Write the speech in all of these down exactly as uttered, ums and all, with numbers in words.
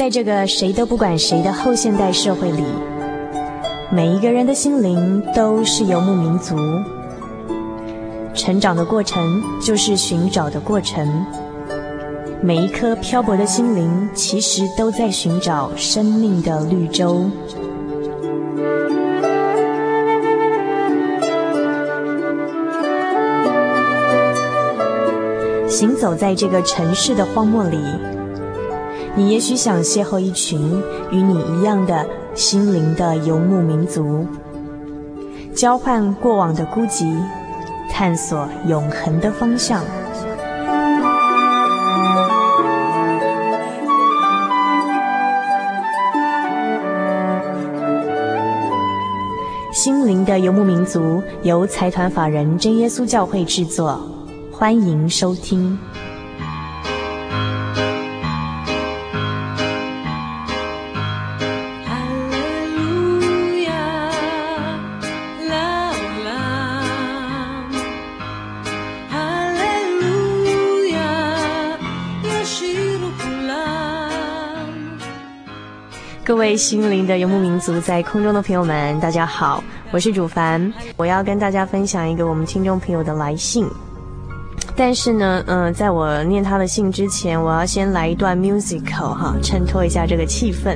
在这个谁都不管谁的后现代社会里，每一个人的心灵都是游牧民族。成长的过程就是寻找的过程，每一颗漂泊的心灵其实都在寻找生命的绿洲。行走在这个城市的荒漠里，你也许想邂逅一群与你一样的心灵的游牧民族，交换过往的孤寂，探索永恒的方向。心灵的游牧民族由财团法人真耶稣教会制作，欢迎收听。各位心灵的游牧民族在空中的朋友们，大家好，我是主凡。我要跟大家分享一个我们听众朋友的来信，但是呢，嗯、呃，在我念他的信之前，我要先来一段 musical 哈，衬托一下这个气氛。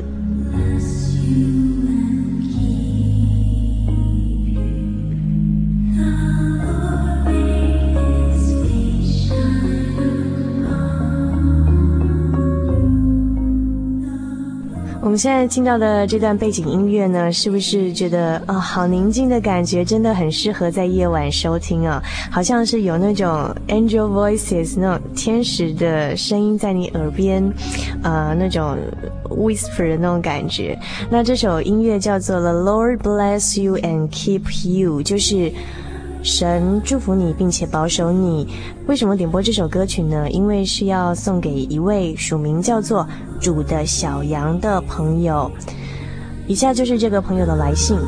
我们现在听到的这段背景音乐呢，是不是觉得啊、哦，好宁静的感觉，真的很适合在夜晚收听啊？好像是有那种 angel voices 那种天使的声音在你耳边，呃，那种 whisper 的那种感觉。那这首音乐叫做 The Lord Bless You and Keep You， 就是神祝福你并且保守你。为什么点播这首歌曲呢？因为是要送给一位署名叫做主的小羊的朋友。以下就是这个朋友的来信。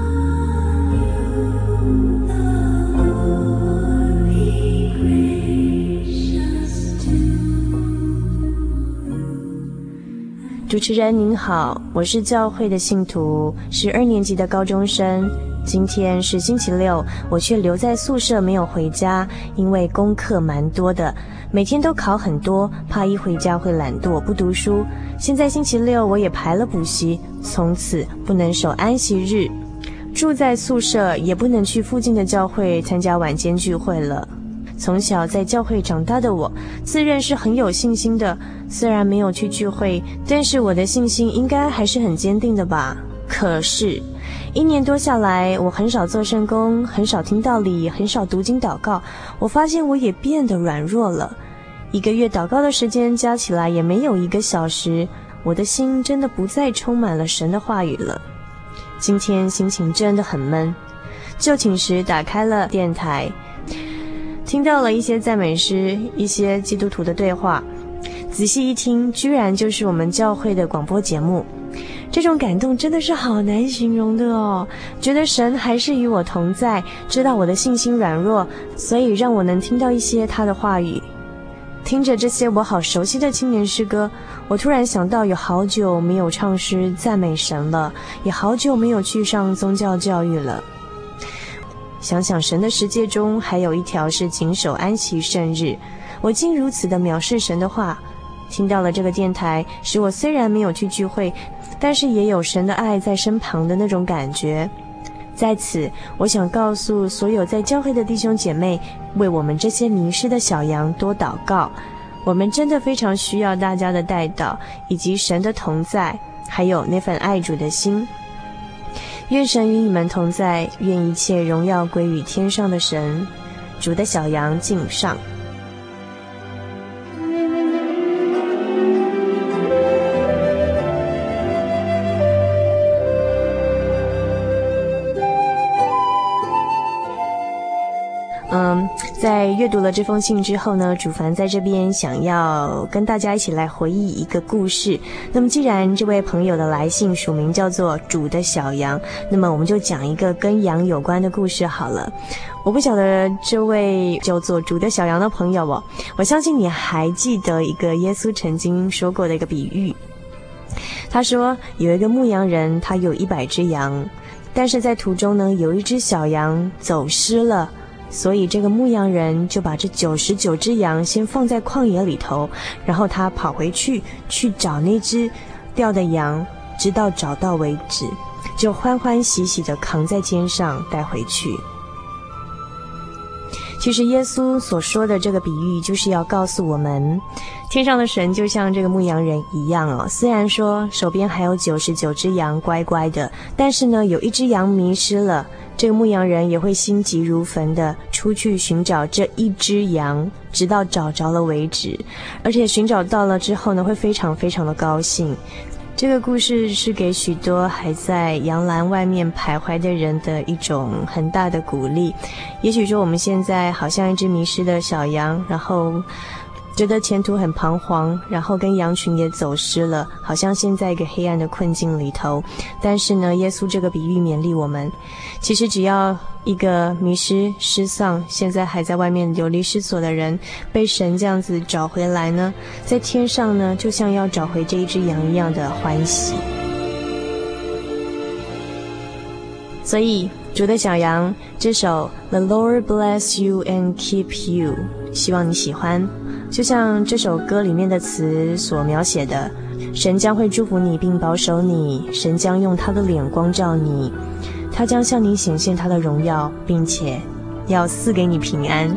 主持人您好，我是教会的信徒，是二年级的高中生。今天是星期六，我却留在宿舍没有回家，因为功课蛮多的，每天都考很多，怕一回家会懒惰不读书。现在星期六我也排了补习，从此不能守安息日，住在宿舍也不能去附近的教会参加晚间聚会了。从小在教会长大的我，自认是很有信心的，虽然没有去聚会，但是我的信心应该还是很坚定的吧。可是一年多下来，我很少做圣工，很少听道理，很少读经祷告，我发现我也变得软弱了。一个月祷告的时间加起来也没有一个小时，我的心真的不再充满了神的话语了。今天心情真的很闷，就寝时打开了电台，听到了一些赞美诗，一些基督徒的对话，仔细一听，居然就是我们教会的广播节目。这种感动真的是好难形容的哦，觉得神还是与我同在，知道我的信心软弱，所以让我能听到一些他的话语。听着这些我好熟悉的青年诗歌，我突然想到有好久没有唱诗赞美神了，也好久没有去上宗教教育了。想想神的世界中还有一条是谨守安息圣日，我竟如此的藐视神的话。听到了这个电台，使我虽然没有去聚会，但是也有神的爱在身旁的那种感觉。在此，我想告诉所有在教会的弟兄姐妹，为我们这些迷失的小羊多祷告。我们真的非常需要大家的代祷，以及神的同在，还有那份爱主的心。愿神与你们同在，愿一切荣耀归于天上的神。主的小羊敬上。嗯，在阅读了这封信之后呢，主凡在这边想要跟大家一起来回忆一个故事。那么既然这位朋友的来信署名叫做主的小羊，那么我们就讲一个跟羊有关的故事好了。我不晓得这位叫做主的小羊的朋友哦，我相信你还记得一个耶稣曾经说过的一个比喻。 他说有一个牧羊人，他有一百只羊，但是在途中呢，有一只小羊走失了，所以这个牧羊人就把这九十九只羊先放在旷野里头，然后他跑回去去找那只掉的羊，直到找到为止，就欢欢喜喜地扛在肩上带回去。其实耶稣所说的这个比喻就是要告诉我们，天上的神就像这个牧羊人一样哦，虽然说手边还有九十九只羊乖乖的，但是呢有一只羊迷失了，这个牧羊人也会心急如焚的出去寻找这一只羊，直到找着了为止，而且寻找到了之后呢，会非常非常的高兴。这个故事是给许多还在羊栏外面徘徊的人的一种很大的鼓励。也许说我们现在好像一只迷失的小羊，然后觉得前途很彷徨，然后跟羊群也走失了，好像陷在一个黑暗的困境里头。但是呢，耶稣这个比喻勉励我们，其实只要一个迷失失丧，现在还在外面流离失所的人，被神这样子找回来呢，在天上呢，就像要找回这一只羊一样的欢喜。所以主的小羊这首 The Lord Bless You and Keep You， 希望你喜欢。就像这首歌里面的词所描写的，神将会祝福你并保守你，神将用他的脸光照你，他将向你显现他的荣耀，并且要赐给你平安。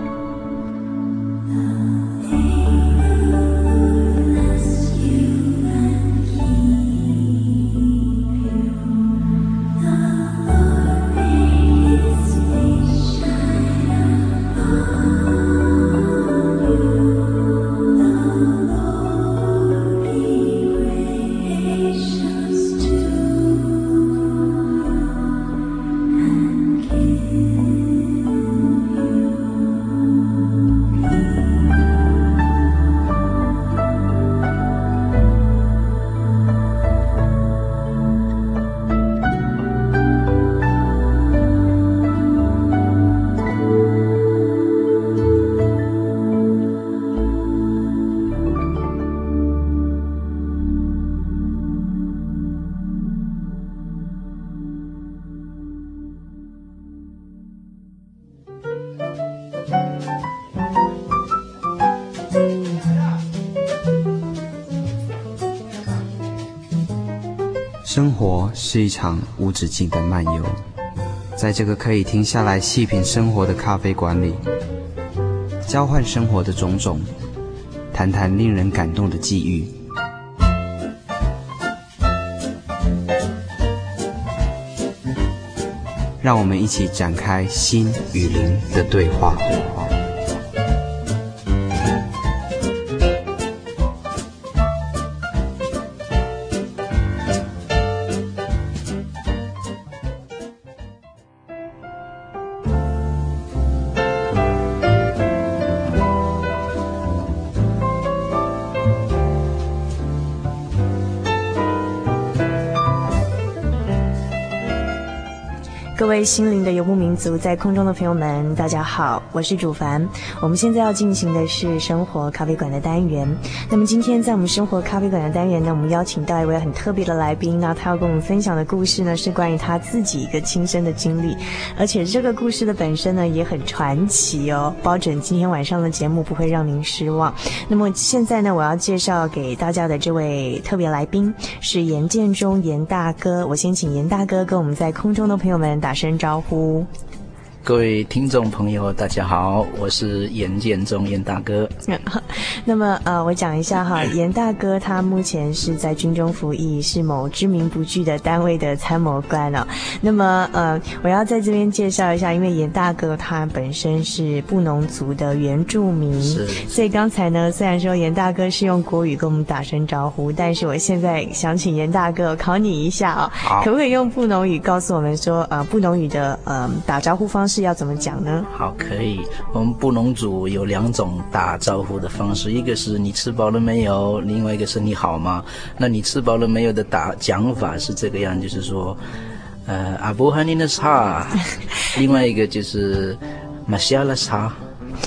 生活是一场无止境的漫游，在这个可以停下来细品生活的咖啡馆里，交换生活的种种，谈谈令人感动的际遇。让我们一起展开心与灵的对话。 各位心灵的游牧民族，在空中的朋友们大家好，我是主凡。我们现在要进行的是生活咖啡馆的单元。那么今天在我们生活咖啡馆的单元呢，我们邀请到一位很特别的来宾，那他要跟我们分享的故事呢，是关于他自己一个亲身的经历，而且这个故事的本身呢也很传奇哦，保准今天晚上的节目不会让您失望。那么现在呢，我要介绍给大家的这位特别来宾是严建中严大哥。我先请严大哥跟我们在空中的朋友们打声招呼。 各位听众朋友大家好，我是严建中严大哥。 那么呃，我讲一下哈，严大哥他目前是在军中服役，是某知名不具的单位的参谋官哦。那么呃，我要在这边介绍一下，因为严大哥他本身是布农族的原住民，是，所以刚才呢，虽然说严大哥是用国语跟我们打声招呼，但是我现在想请严大哥考你一下哦，可不可以用布农语告诉我们说，呃，布农语的呃打招呼方式是要怎么讲呢？ 好，可以。我们布农族有两种打招呼的方式，一个是你吃饱了没有，另外一个是你好吗？那你吃饱了没有的打讲法是这个样，就是说，呃，阿布哈尼的茶，另外一个就是马西亚拉茶。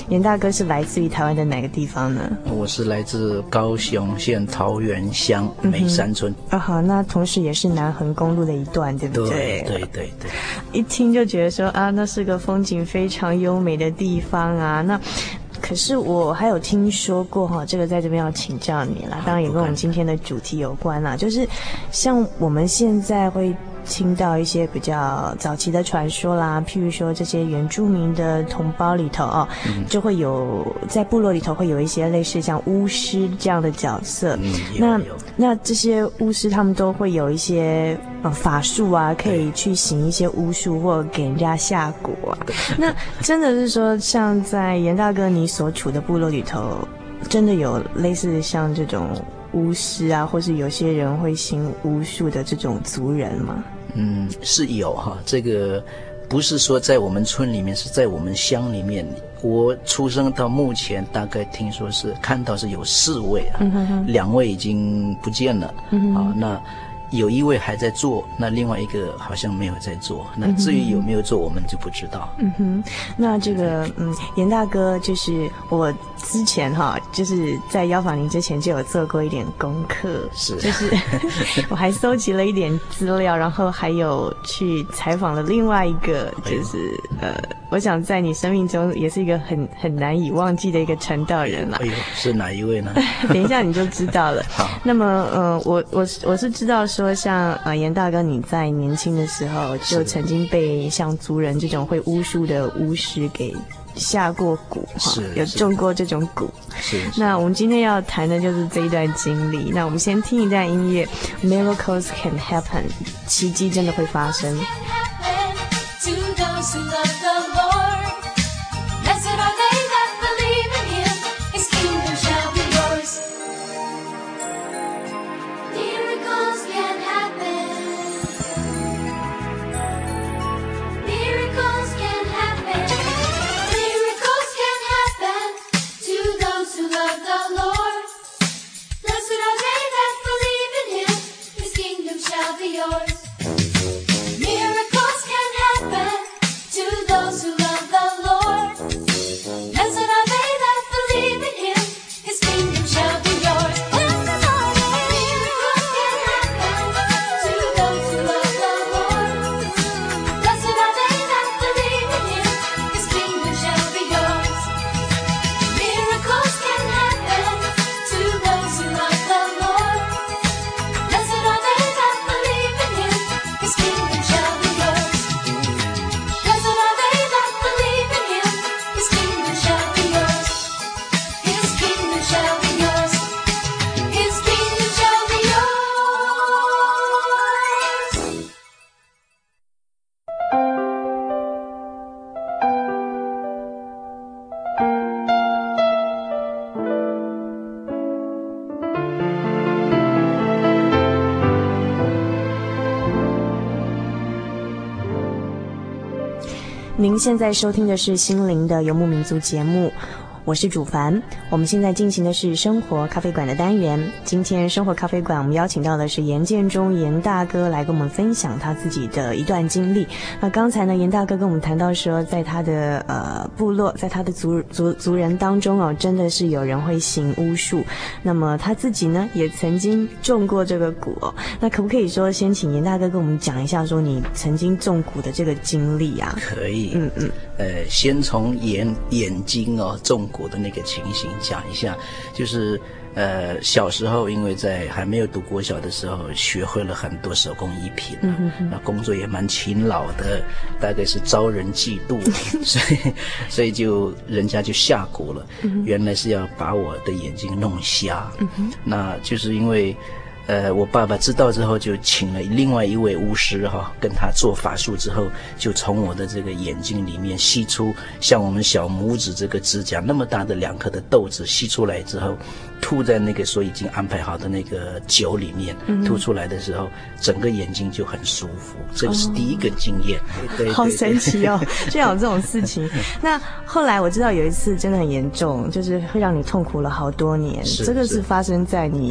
严大哥是来自于台湾的哪个地方呢？ 我是来自高雄县桃园乡美山村。 啊好，那同时也是南横公路的一段，对不对？ 对对对对。 一听就觉得说啊，那是个风景非常优美的地方啊。那可是我还有听说过哈，这个在这边要请教你啦，当然也跟我们今天的主题有关啦，就是像我们现在会听到一些比较早期的传说啦，譬如说这些原住民的同胞里头哦，嗯、就会有在部落里头会有一些类似像巫师这样的角色。 嗯、 那那这些巫师他们都会有一些呃法术啊，可以去行一些巫术或给人家下蛊啊。那真的是说，像在严大哥你所处的部落里头，真的有类似像这种巫师啊，或是有些人会行巫术的这种族人吗？ 嗯，是有哈，这个不是说在我们村里面，是在我们乡里面。我出生到目前，大概听说是看到是有四位啊，嗯、哼哼两位已经不见了、嗯、啊。那有一位还在做，那另外一个好像没有在做。那至于有没有做，我们就不知道。 嗯哼，那这个嗯，严大哥就是我之前哈，就是在邀访您之前就有做过一点功课， 是， 就是我还搜集了一点资料，然后还有去采访了另外一个，就是呃，我想在你生命中也是一个很很难以忘记的一个传道人啦。 哎呦，是哪一位呢？ 等一下你就知道了。 好， 那么呃，我我我是知道说像呃严大哥你在年轻的时候就曾经被像族人这种会巫术的巫师给下过蛊哈，有中过这种蛊。 是。 那我们今天要谈的就是这一段经历。那我们先听一段音乐 ，Miracles can happen， 奇迹真的会发生。您现在收听的是心灵的游牧民族节目，我是主凡。我们现在进行的是生活咖啡馆的单元。今天生活咖啡馆我们邀请到的是严建中严大哥来跟我们分享他自己的一段经历。那刚才呢，严大哥跟我们谈到说，在他的呃部落，在他的族族族人当中哦，真的是有人会行巫术。那么他自己呢，也曾经中过这个蛊哦。那可不可以说，先请严大哥跟我们讲一下，说你曾经中蛊的这个经历啊？ 可以， 嗯嗯， 呃，先从眼眼睛哦中蛊的那个情形讲一下，就是呃小时候因为在还没有读国小的时候学会了很多手工艺品、啊嗯、哼哼那工作也蛮勤劳的，大概是招人嫉妒所以所以就人家就下蛊了、嗯、原来是要把我的眼睛弄瞎、嗯、那就是因为呃，我爸爸知道之后，就请了另外一位巫师哈、哦，跟他做法术之后，就从我的这个眼睛里面吸出像我们小拇指这个指甲那么大的两颗的豆子，吸出来之后，吐在那个所已经安排好的那个酒里面，嗯、吐出来的时候，整个眼睛就很舒服。这个是第一个经验，哦、对, 对, 对， 好神奇哦，居然有这种事情。那后来我知道有一次真的很严重，就是会让你痛苦了好多年。这个是发生在你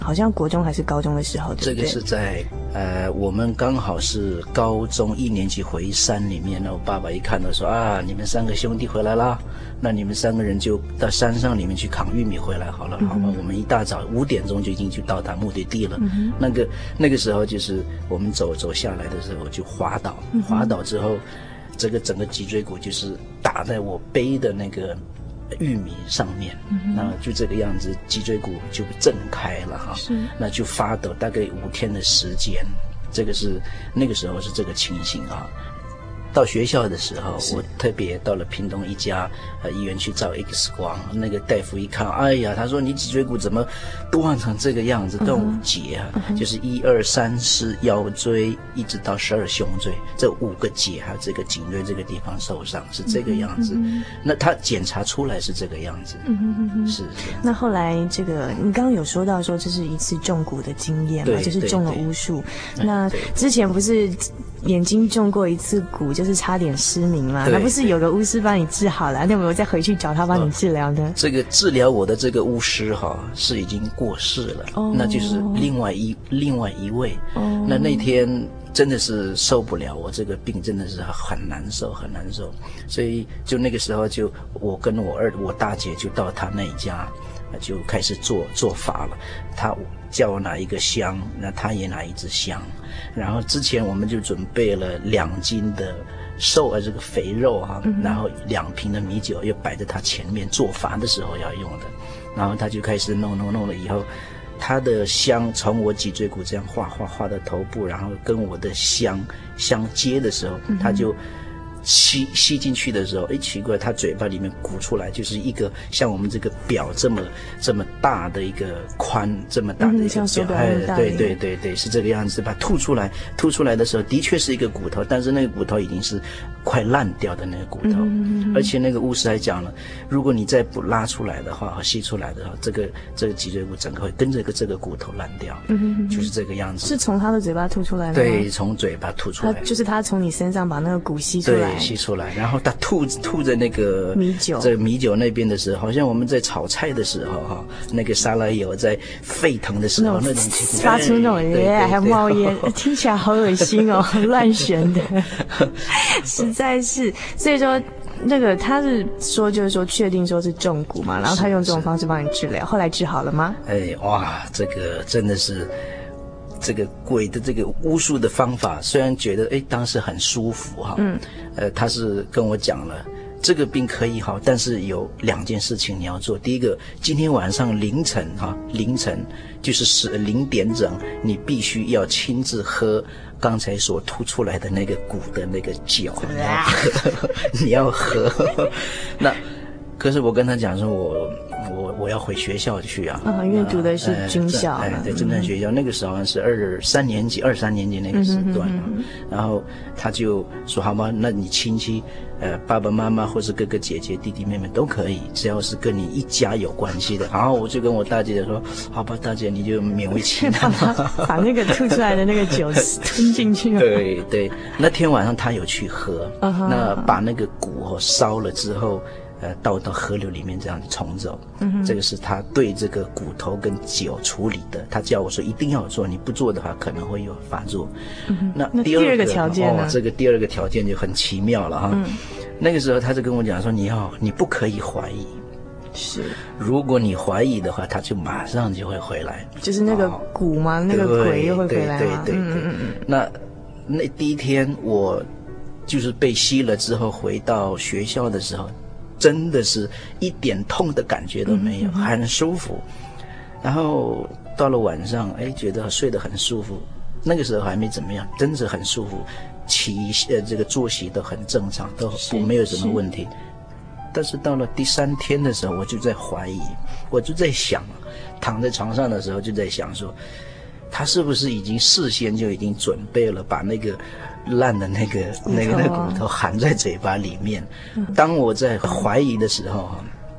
好像国中还是高中的时候，对不对？ 这个是在呃，我们刚好是高中一年级回山里面，那我爸爸一看到说啊，你们三个兄弟回来啦，那你们三个人就到山上里面去扛玉米回来好了，嗯、好吧？我们一大早五点钟就已经去到达目的地了。嗯、那个那个时候就是我们走走下来的时候就滑倒，嗯、滑倒之后，这个整个脊椎骨就是打在我背的那个玉米上面，嗯、那就这个样子，脊椎骨就震开了哈，那就发抖，大概五天的时间，这个是那个时候是这个情形啊。到学校的时候，我特别到了屏东一家呃医院去照 X 光，那个大夫一看，哎呀，他说你脊椎骨怎么断成这个样子，断五节啊，嗯、就是一二三四腰椎一直到十二胸椎这五个节，还有这个颈椎这个地方受伤是这个样子。嗯、那他检查出来是这个样子。嗯哼哼是是。 那后来这个你刚刚有说到说这是一次中蛊的经验嘛，就是中了巫术。那之前不是眼睛中过一次蛊，就是差点失明嘛，那不是有个巫师帮你治好了，那有没有再回去找他帮你治疗呢？ 哦、这个治疗我的这个巫师哈是已经过世了，哦、那就是另外一另外一位。哦、那那天真的是受不了，我这个病真的是很难受很难受，所以就那个时候就我跟我二我大姐就到他那一家。就开始做做法了，他叫我拿一个香，那他也拿一支香，然后之前我们就准备了两斤的瘦呃这个肥肉哈、嗯，然后两瓶的米酒又摆在他前面做法的时候要用的，然后他就开始弄弄弄了以后，他的香从我脊椎骨这样画画画到头部，然后跟我的香相接的时候，嗯、他就。吸吸进去的时候，哎，奇怪，他嘴巴里面鼓出来就是一个像我们这个表这么这么大的一个宽，这么大的一个表，哎、嗯，对对对对，是这个样子。把吐出来，吐出来的时候的确是一个骨头，但是那个骨头已经是快烂掉的那个骨头，嗯、而且那个巫师还讲了，如果你再不拉出来的话和吸出来的话，这个这个脊椎骨整个会跟着个这个骨头烂掉，嗯、就是这个样子。 是从他的嘴巴吐出来的吗？ 对，从嘴巴吐出来， 就是他从你身上把那个骨吸出来。 吸出来，然后他吐吐在那个米酒， 这米酒那边的时候，好像我们在炒菜的时候哈，那个沙拉油在沸腾的时候，那种发出那种耶，还有冒烟，听起来好恶心哦，乱旋的，实在是。所以说，那个他是说，就是说确定说是中蛊嘛，然后他用这种方式帮你治疗，后来治好了吗？ 哎，哇，这个真的是。这个鬼的这个巫术的方法，虽然觉得哎当时很舒服哈，嗯，呃，他是跟我讲了，这个病可以好，但是有两件事情你要做。第一个，今天晚上凌晨哈，凌晨就是十零点整，你必须要亲自喝刚才所吐出来的那个骨的那个酒，你要喝，你要喝。那可是我跟他讲说，我。我我要回学校去啊！ 啊，因为读的是军校， 哎，对，侦探学校。那个时候好像是二三年级、二三年级那个时段啊。嗯、然后他就说：“好吧，那你亲戚，呃，爸爸妈妈或是哥哥姐姐、弟弟妹妹都可以，只要是跟你一家有关系的。”然后我就跟我大姐姐说：“好吧，大姐你就勉为其难， 把那个吐出来的那个酒吞进去。” 对对，那天晚上他有去喝，uh huh. 那把那个骨哦烧了之后。呃，倒到河流里面这样冲走，嗯、这个是他对这个骨头跟酒处理的。他叫我说一定要做，你不做的话可能会有发作。嗯、那第二个, 那第二个条件呢、 哦？这个第二个条件就很奇妙了哈。嗯、那个时候他就跟我讲说，你要你不可以怀疑， 是， 如果你怀疑的话，他就马上就会回来。 就是那个骨吗？哦、那个鬼又会回来吗？ 对对对对。嗯嗯那那第一天我就是被吸了之后，回到学校的时候。真的是一点痛的感觉都没有，嗯、很舒服。然后到了晚上，哎，觉得睡得很舒服。那个时候还没怎么样，真是很舒服。起呃，这个作息都很正常，都不没有什么问题。但是到了第三天的时候，我就在怀疑，我就在想，躺在床上的时候就在想说，他是不是已经事先就已经准备了，把那个。烂的那个那个那个骨头含在嘴巴里面。当我在怀疑的时候，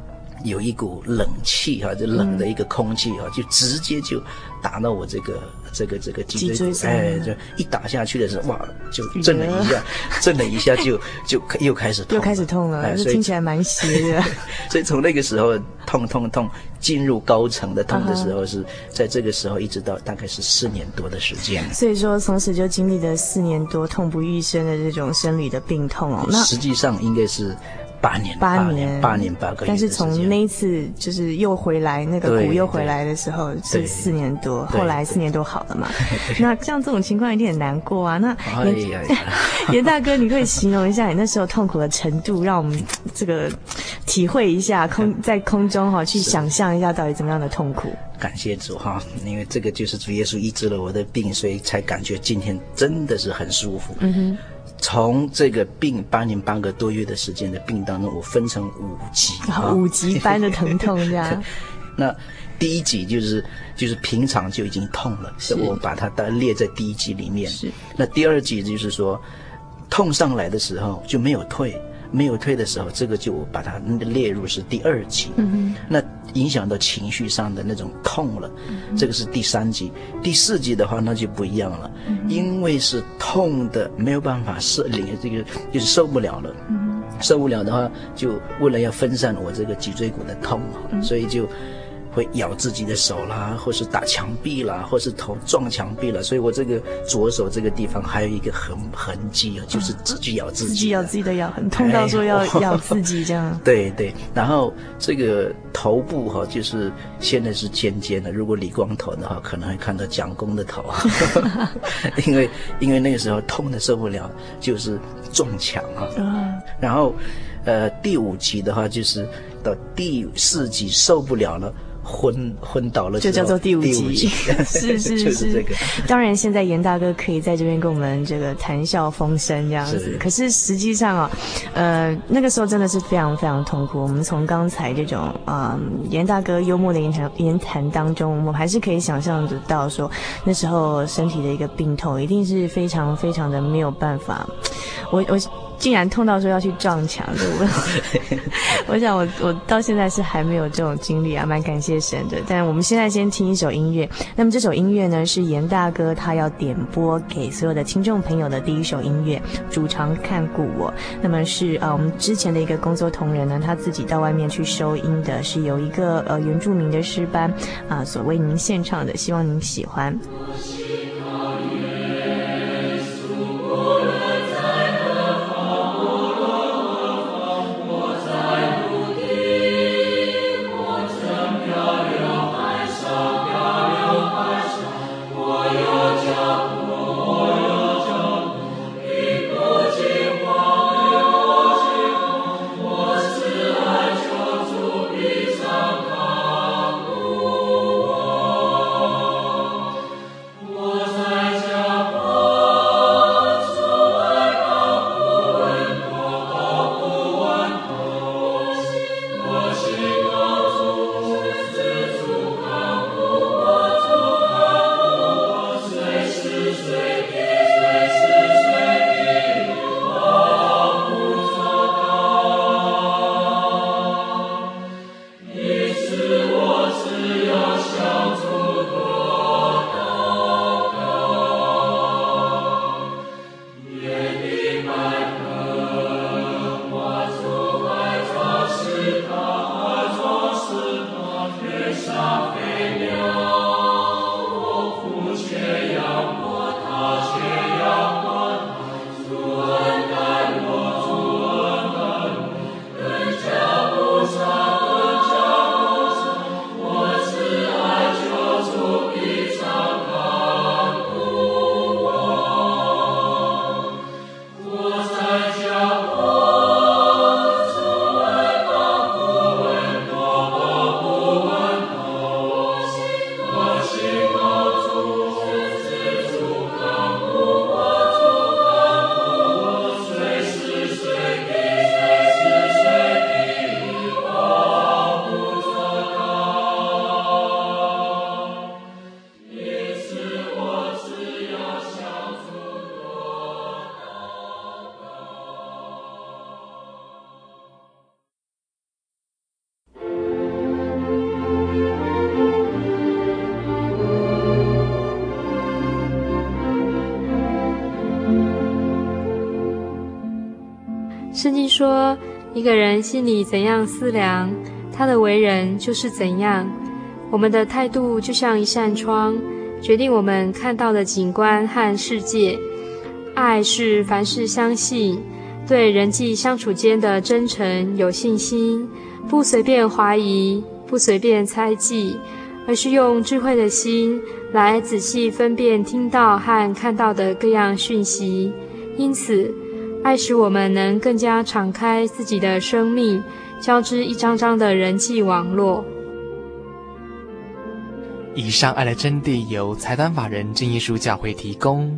有一股冷气哈、啊，就冷的一个空气哈、啊，就直接就打到我这个这个这个脊椎骨，哎，就一打下去的时候，哇，就震了一下，震了一下就就又开始痛了， 又开始痛了，哎，这听起来蛮邪的。 所以从那个时候痛痛痛进入高层的痛的时候，是在这个时候一直到大概是四年多的时间。 所以说，从此就经历了四年多痛不欲生的这种生理的病痛哦。那实际上应该是。八年， 八年， 八年八个月。 但是从那一次就是又回来，那个骨又回来的时候是四年多，后来四年多好了嘛。那像这种情况一定很难过啊。那严、哎、严大哥，你可以形容一下你那时候痛苦的程度，让我们这个体会一下空在空中哈、哦，去想象一下到底怎么样的痛苦。 感谢主哈，因为这个就是主耶稣医治了我的病，所以才感觉今天真的是很舒服。嗯哼。从这个病八年八个多月的时间的病当中，我分成五级， 啊、五级般的疼痛这样。 那第一级就是就是平常就已经痛了，我把它列在第一级里面。是。那第二级就是说，痛上来的时候就没有退，没有退的时候，这个就把它列入是第二级。嗯哼。那影响到情绪上的那种痛了，嗯、这个是第三级。第四级的话，那就不一样了，嗯、因为是痛的没有办法受领，这个就是受不了了。嗯、受不了的话，就为了要分散我这个脊椎骨的痛，嗯、所以就会咬自己的手啦，或是打墙壁啦，或是头撞墙壁了。所以我这个左手这个地方还有一个痕痕迹啊，就是自己咬自己， 自己咬自己的咬痕，痛到说要、哎、咬自己这样。 对对，然后这个头部哈、啊，就是现在是尖尖的，如果理光头的话，可能会看到蒋公的头，因为因为那个时候痛的受不了，就是撞墙啊。嗯、然后，呃，第五级的话就是到第四级受不了了。昏昏倒了， 就叫做第五级， 第五级是是是、就是这个。当然，现在严大哥可以在这边跟我们这个谈笑风生这样子。是可是实际上啊，呃，那个时候真的是非常非常痛苦。我们从刚才这种啊、呃、严大哥幽默的言谈言谈当中，我们还是可以想象得到说，那时候身体的一个病痛一定是非常非常的没有办法。我我。竟然痛到说要去撞墙，对不对？我想我我到现在是还没有这种经历啊，蛮感谢神的。但我们现在先听一首音乐，那么这首音乐呢是严大哥他要点播给所有的听众朋友的第一首音乐，主唱看顾我。那么是啊、呃，我们之前的一个工作同仁呢，他自己到外面去收音的，是有一个呃原住民的诗班啊、呃、所为您献唱的，希望您喜欢。 我圣经说，一个人心里怎样思量，他的为人就是怎样。我们的态度就像一扇窗，决定我们看到的景观和世界。爱是凡事相信，对人际相处间的真诚有信心，不随便怀疑，不随便猜忌，而是用智慧的心来仔细分辨听到和看到的各样讯息。因此，爱使我们能更加敞开自己的生命，交织一张张的人际网络。 以上爱的真谛由财团法人真耶稣教会提供。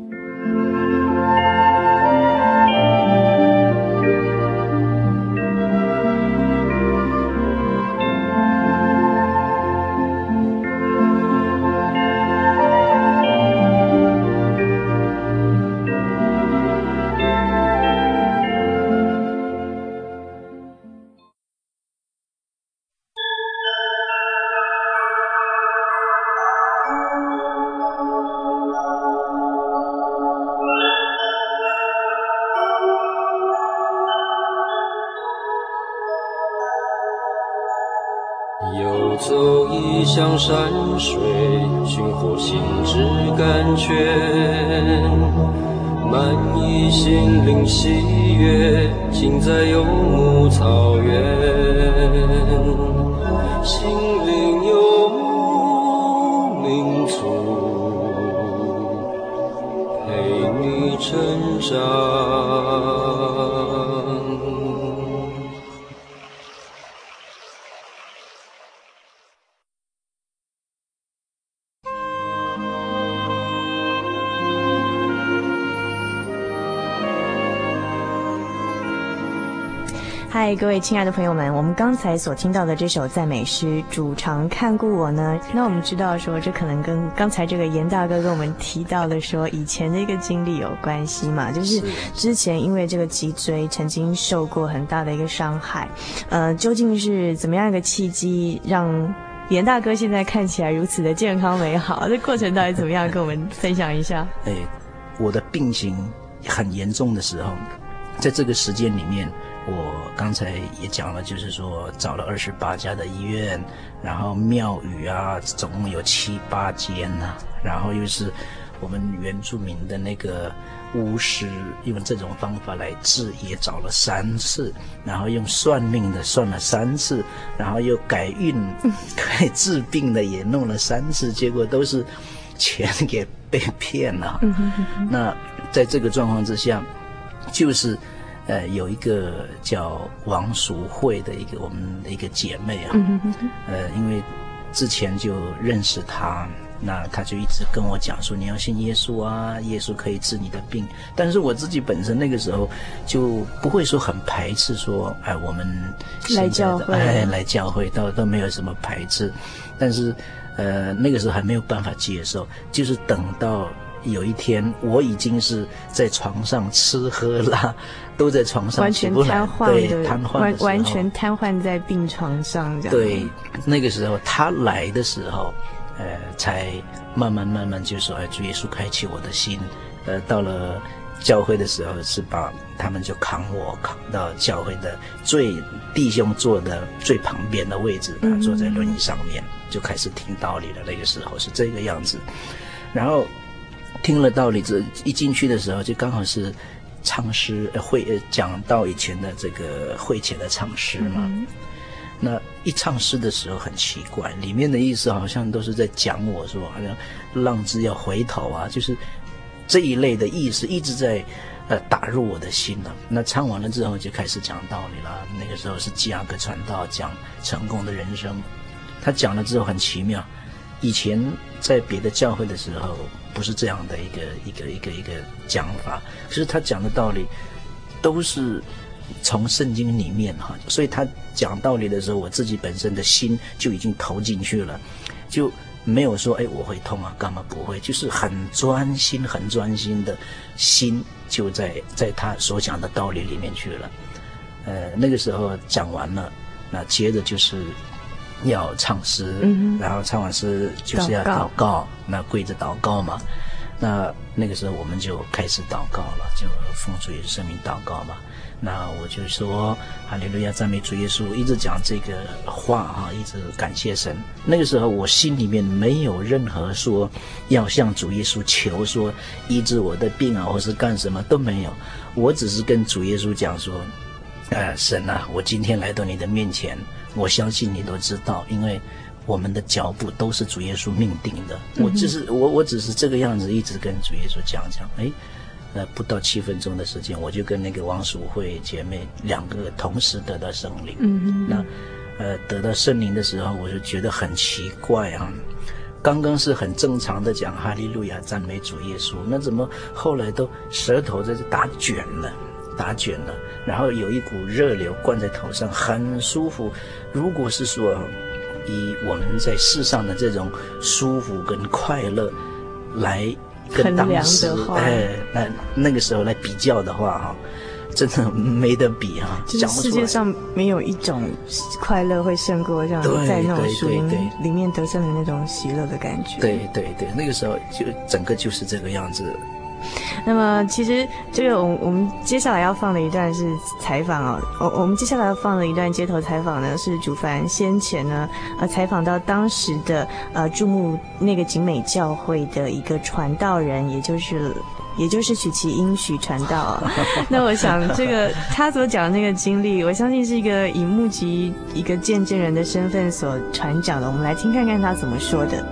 游走异乡山水，寻获心之甘泉，满溢心灵喜悦，尽在游牧草原。心灵游牧民族，陪你成长。 嗨，各位亲爱的朋友们，我们刚才所听到的这首赞美诗主常看顾我呢，那我们知道说这可能跟刚才这个严大哥跟我们提到的说以前的一个经历有关系嘛，就是之前因为这个脊椎曾经受过很大的一个伤害，呃，究竟是怎么样一个契机让严大哥现在看起来如此的健康美好？这过程到底怎么样？跟我们分享一下。 哎，我的病情很严重的时候，在这个时间里面，我刚才也讲了，就是说找了二十八家的医院，然后庙宇啊，总共有七八间呐、啊，然后又是我们原住民的那个巫师用这种方法来治，也找了三次，然后用算命的算了三次，然后又改运改治病的也弄了三次，结果都是钱给被骗了。那在这个状况之下，就是呃有一个叫王淑慧的一个我们的一个姐妹啊，呃因为之前就认识她，那她就一直跟我讲说你要信耶稣啊，耶稣可以治你的病。但是我自己本身那个时候就不会说很排斥说哎我们来教会哎来教会都都没有什么排斥，但是呃那个时候还没有办法接受，就是等到有一天我已经是在床上吃喝拉都在床上起不来， 完全瘫痪， 对，瘫痪完完全瘫痪在病床上这样。 对，那个时候他来的时候呃才慢慢慢慢就说哎主耶稣开启我的心，呃到了教会的时候是把他们就扛我扛到教会的最弟兄坐的最旁边的位置，嗯、坐在轮椅上面就开始听道理了。那个时候是这个样子，然后听了道理，这一进去的时候就刚好是唱诗呃会呃讲到以前的这个会前的唱诗嘛。嗯、那一唱诗的时候很奇怪，里面的意思好像都是在讲我说好像浪子要回头啊，就是这一类的意思一直在呃打入我的心了。那唱完了之后就开始讲道理了，那个时候是加个传道讲成功的人生。他讲了之后很奇妙，以前在别的教会的时候不是这样的一个一个一个一个讲法，可是他讲的道理都是从圣经里面哈，所以他讲道理的时候，我自己本身的心就已经投进去了，就没有说哎我会痛啊干嘛不会，就是很专心很专心的心就在在他所讲的道理里面去了。呃那个时候讲完了，那接着就是要唱诗，嗯、然后唱完诗就是要祷告，那跪着祷告嘛。那那个时候我们就开始祷告了，就奉主耶稣圣名祷告嘛。 那我就说哈利路亚赞美主耶稣，一直讲这个话哈，一直感谢神。那个时候我心里面没有任何说要向主耶稣求说医治我的病啊，或是干什么都没有，我只是跟主耶稣讲说，呃，神啊，我今天来到你的面前，我相信你都知道，因为我们的脚步都是主耶稣命定的。我只是我我只是这个样子一直跟主耶稣讲讲，哎。呃，不到七分钟的时间，我就跟那个王淑慧姐妹两个同时得到圣灵。嗯嗯。那，呃，得到圣灵的时候，我就觉得很奇怪啊。刚刚是很正常的讲哈利路亚赞美主耶稣，那怎么后来都舌头在这打卷了，打卷了，然后有一股热流灌在头上，很舒服。如果是说以我们在世上的这种舒服跟快乐来。跟当时哎，那那个时候来比较的话哈，真的没得比哈。 就是世界上没有一种快乐会胜过这样在那种属灵里面得胜的那种喜乐的感觉。 对对对，那个时候就整个就是这个样子。 那么其实这个我我们接下来要放的一段是采访哦，我我们接下来要放的一段街头采访呢，是主凡先前呢呃采访到当时的呃注目那个景美教会的一个传道人，也就是也就是许其英许传道、哦。那我想这个他所讲的那个经历，我相信是一个以目击一个见证人的身份所传讲的，我们来听看看他怎么说的。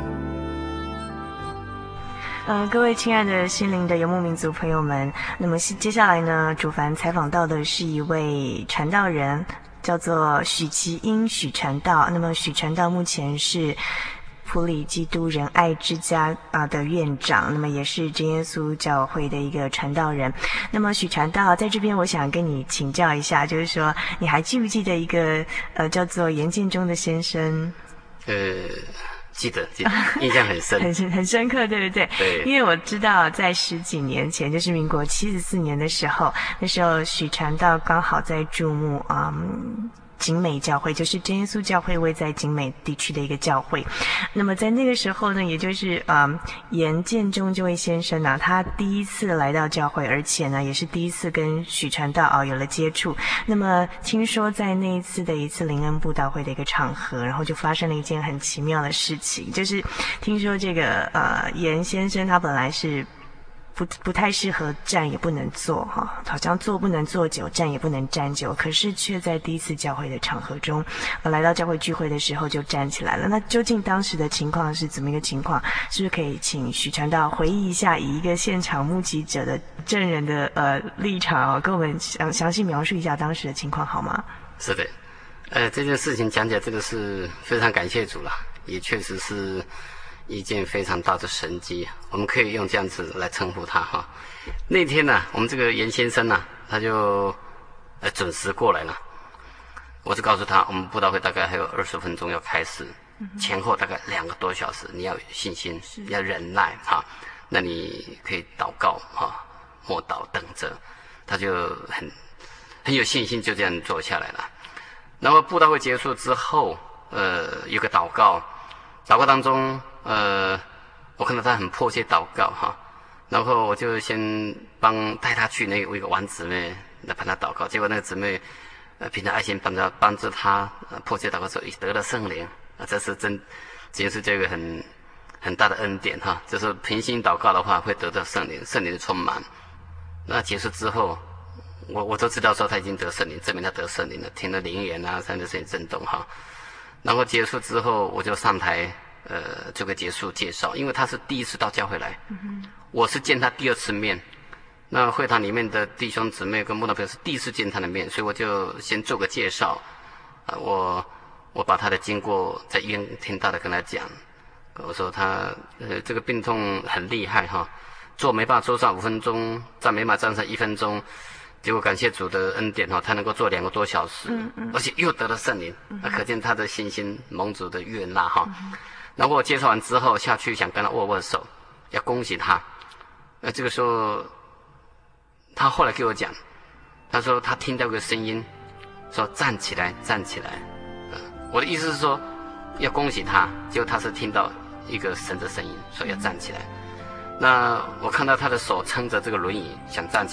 呃，各位亲爱的心灵的游牧民族朋友们，那么接下来呢，主凡采访到的是一位传道人，叫做许其英许传道。那么许传道目前是埔里基督仁爱之家啊的院长，那么也是真耶稣教会的一个传道人。那么许传道在这边，我想跟你请教一下，就是说你还记不记得一个呃叫做严建中的先生？ 呃。记得记得，印象很深， 很很深刻，对不对？ 对， 因为我知道在十几年前，就是民国七十四年的时候，那时候许传道刚好在注目嗯景美教会，就是真耶稣教会位在景美地区的一个教会。那么在那个时候呢，也就是嗯严建中这位先生啊，他第一次来到教会，而且呢也是第一次跟许传道啊有了接触。那么听说在那一次的一次灵恩布道会的一个场合，然后就发生了一件很奇妙的事情，就是听说这个呃严先生他本来是不不太适合站也不能坐哈，好像坐不能坐久，站也不能站久，可是却在第一次教会的场合中，呃，来到教会聚会的时候就站起来了。那究竟当时的情况是怎么一个情况？是不是可以请许传道回忆一下，以一个现场目击者的证人的呃立场、哦，跟我们详详细描述一下当时的情况好吗？ 是的，呃，这件事情讲起来真的是非常感谢主了，也确实是一件非常大的神迹，我们可以用这样子来称呼他哈。那天呢、啊，我们这个严先生呢、啊，他就呃准时过来了。我就告诉他，我们布道会大概还有二十分钟要开始，嗯、前后大概两个多小时，你要有信心，要忍耐哈。那你可以祷告哈，默祷等着。他就很很有信心，就这样坐下来了。然后布道会结束之后，呃，有个祷告。祷告当中，呃，我看到他很迫切祷告哈，然后我就先帮带他去那个一个王姊妹来帮他祷告，结果那个姊妹，呃，凭着爱心帮着帮助他、呃、迫切祷告时候，得了圣灵啊，这是真，这是这个很很大的恩典哈，就是平心祷告的话会得到圣灵，圣灵的充满。那结束之后，我我都知道说他已经得圣灵，证明他得圣灵了，听了灵言啊，三的声音震动哈。然后结束之后，我就上台，呃，这个结束介绍，因为他是第一次到教会来，嗯、我是见他第二次面。那会堂里面的弟兄姊妹跟慕道朋友是第一次见他的面，所以我就先做个介绍。啊、呃，我我把他的经过在医院听到的跟他讲，我说他呃这个病痛很厉害哈，坐没办法坐上五分钟，站没办法站上一分钟。结果感谢主的恩典哈，他能够做两个多小时，嗯嗯、而且又得了圣灵，那、嗯、可见他的信心蒙主的悦纳哈。嗯、然后我介绍完之后下去想跟他握握手，要恭喜他。那这个时候，他后来给我讲，他说他听到个声音，说站起来，站起来。呃、我的意思是说要恭喜他，结果他是听到一个神的声音，说要站起来。那我看到他的手撑着这个轮椅，想站起来。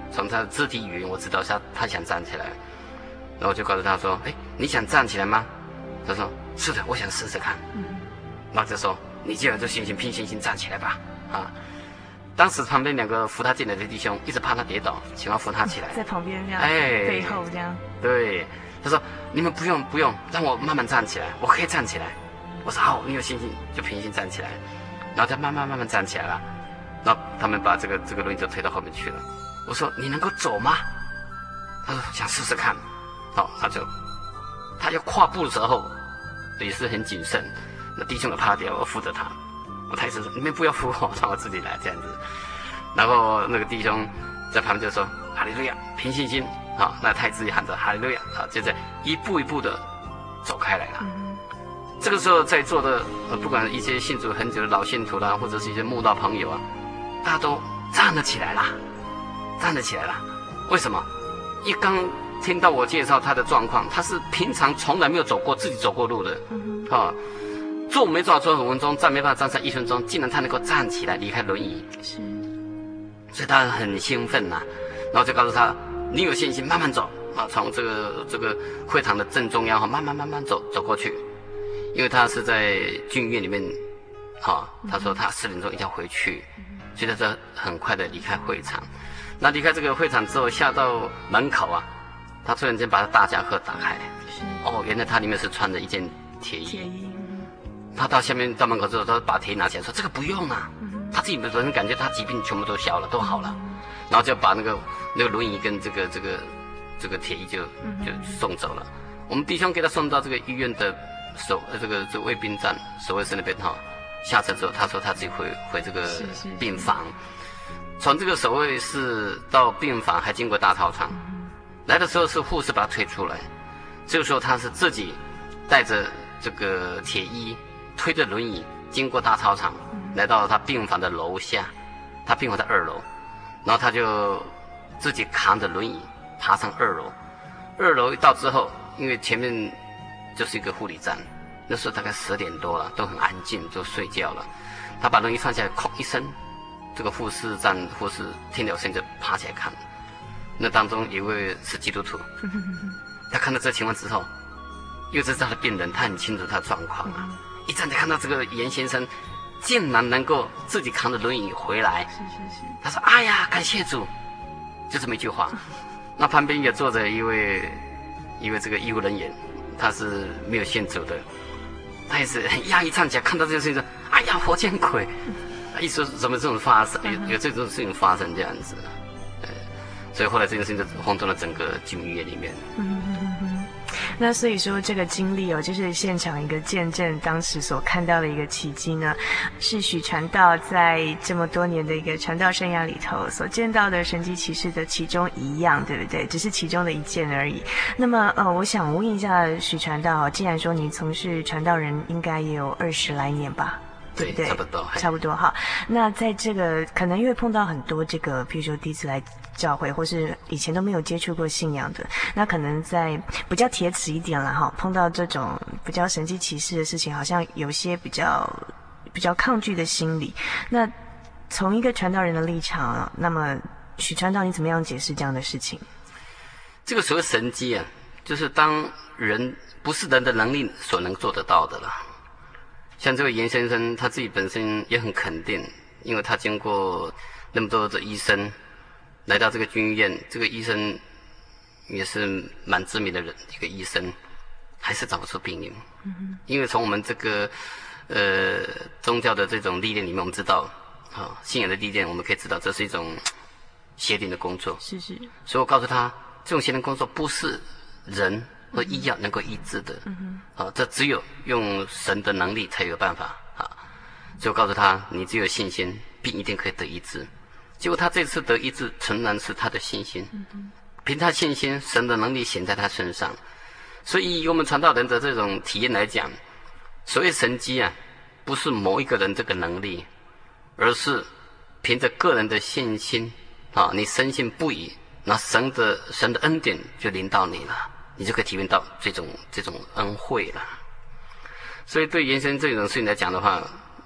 从他的肢体语言我知道他他想站起来，然后我就告诉他说：“哎，你想站起来吗？”他说：“是的，我想试试看。”嗯，然后就说：“你就有这信心，凭信心站起来吧。”啊，当时旁边两个扶他进来的弟兄一直怕他跌倒，想要扶他起来， 在旁边这样， 哎， 背后这样。 对，他说：“你们不用不用，让我慢慢站起来，我可以站起来。”我说：“好，你有信心就凭心站起来。”然后他慢慢慢慢站起来了，然后他们把这个这个轮椅就推到后面去了。我说：“你能够走吗？”他说：“想试试看。”好，他就他要跨步的时候也是很谨慎。那弟兄的趴掉，我扶着他，我抬身说：“你们不要扶我，让我自己来这样子。”然后那个弟兄在旁边就说：“哈利路亚，凭信心。”好，那他自己喊着哈利路亚，好，就在一步一步的走开来了。嗯，这个时候在座的呃，不管一些信主很久的老信徒啦，或者是一些慕道朋友啊，大家都站了起来啦，站了起来啦。为什么？一刚听到我介绍他的状况，他是平常从来没有走过自己走过路的，嗯，啊，坐没做做五分钟，站没办法站上一分钟，竟然他能够站起来离开轮椅，是，所以他很兴奋呐，然后就告诉他。你有信心，慢慢走啊！从这个这个会场的正中央哈，慢慢慢慢走走过去，因为他是在军医院里面，哈，他说他四点钟一定要回去，所以他就很快的离开会场。那离开这个会场之后，下到门口啊，他突然间把他大夹克打开，哦，原来他里面是穿着一件铁衣。铁衣。他到下面到门口之后，他把铁衣拿起来说：“这个不用啊。”他自己本身感觉他疾病全部都消了，都好了，然后就把那个。那个轮椅跟这个这个这个铁衣就就送走了。我们弟兄给他送到这个医院的守这个这个卫兵站守卫室那边哈。下车之后，他说他自己回回这个病房。从这个守卫室到病房还经过大操场。来的时候是护士把他推出来，这个时候他是自己带着这个铁衣推着轮椅经过大操场，来到他病房的楼下。他病房在二楼，然后他就。自己扛着轮椅爬上二楼，二楼一到之后，因为前面就是一个护理站，那时候大概十点多了，都很安静，都睡觉了。他把轮椅放下来，哐一声，这个护士站护士听到声就爬起来看。那当中有一位是基督徒，他看到这情况之后，又是他的病人，他很清楚他的状况啊。一站就看到这个严先生竟然能够自己扛着轮椅回来，是是是。他说：“哎呀，感谢主。”就这么一句话，那旁边也坐着一位一位这个医务人员，他是没有信主的，他也是很压抑站起来，看到这件事情说：“哎呀，活见鬼！”一说怎么这种发生，有有这种事情发生这样子，呃，所以后来这件事情就轰动了整个军医院里面。 嗯嗯嗯。那所以说这个经历哦，就是现场一个见证，当时所看到的一个奇迹呢，是许传道在这么多年的一个传道生涯里头所见到的神迹奇事的其中一样，对不对？只是其中的一件而已。那么呃，我想问一下许传道，既然说您从事传道人应该也有二十来年吧？对不对？ 差不多， 差不多哈。那在这个可能因为碰到很多这个，譬如说第一次来教会，或是以前都没有接触过信仰的，那可能在比较铁齿一点了哈，碰到这种比较神迹奇事的事情，好像有些比较比较抗拒的心理。那从一个传道人的立场，那么许传道，你怎么样解释这样的事情？ 这个所谓神迹啊，就是当人不是人的能力所能做得到的了。像这位严先生，他自己本身也很肯定，因为他经过那么多的医生，来到这个军医院，这个医生也是蛮知名的人，一个医生，还是找不出病因。嗯、因为从我们这个呃宗教的这种历练里面，我们知道啊、哦，信仰的历练，我们可以知道这是一种邪灵的工作。 是是。所以我告诉他，这种邪灵工作不是人或医药能够医治的，嗯哼，啊，这只有用神的能力才有办法啊。所以我告诉他，你只有信心，病一定可以得医治。结果他这次得医治，纯然是他的信心，嗯、凭他信心，神的能力显在他身上。所以以我们传道人的这种体验来讲，所谓神迹啊，不是某一个人这个能力，而是凭着个人的信心啊，你深信不疑，那神的神的恩典就临到你了。你就可以体验到这种这种恩惠了。所以对原先这种事情来讲的话，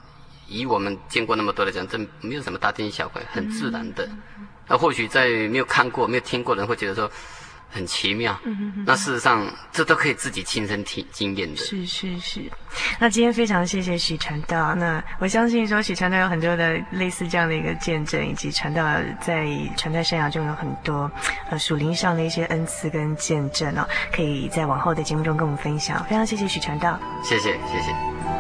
以我们见过那么多来讲，这没有什么大惊小怪，很自然的。那或许在没有看过、没有听过的人会觉得说很奇妙，嗯嗯，那事实上这都可以自己亲身体经验的。 是是是。那今天非常谢谢许传道，那我相信说许传道有很多的类似这样的一个见证，以及传道在传道生涯中有很多呃属灵上的一些恩赐跟见证哦，可以在往后的节目中跟我们分享。非常谢谢许传道， 谢谢谢谢。